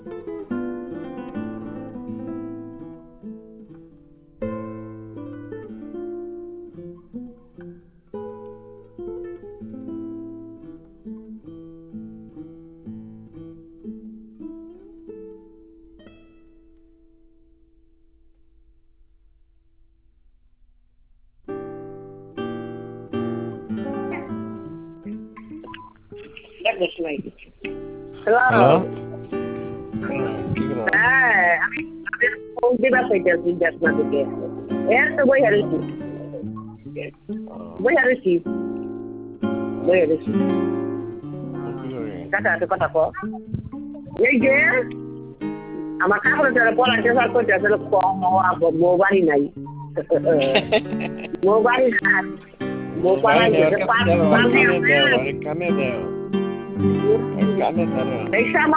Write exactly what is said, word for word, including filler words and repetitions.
Hello? হ্যাঁ, আমি phone দিবা কইতাছি দেখ না দিকে। এর তো বই হারিয়েছি। বই হারিয়েছি। বই হারিয়েছি। কাকা তো কথা কো। এই যে আমার কাপড় ধরে পড়াতে সব কইতাছে কম মো বাড়ি নাই। মো বাড়ি না। মো বাড়ি যেতে পাঁচ কানে দাও কানে দাও কানে দাও এই